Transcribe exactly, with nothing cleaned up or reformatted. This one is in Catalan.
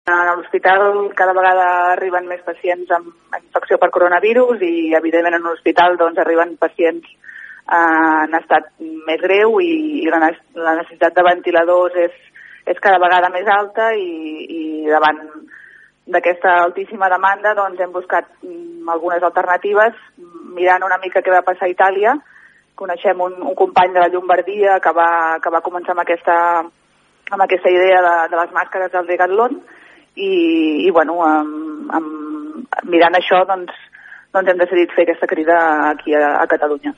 A l'hospital cada vegada arriben més pacients amb infecció per coronavirus i, evidentment, en un hospital doncs, arriben pacients eh, en estat més greu i, i la, la necessitat de ventiladors és, és cada vegada més alta i, i davant d'aquesta altíssima demanda doncs, hem buscat mm, algunes alternatives mirant una mica què va passar a Itàlia. Coneixem un, un company de la Llombardia que va, que va començar amb aquesta, amb aquesta idea de, de les màscares del Decathlon. I, i bueno, um, um, mirant això doncs, doncs hem decidit fer aquesta crida aquí a, a Catalunya.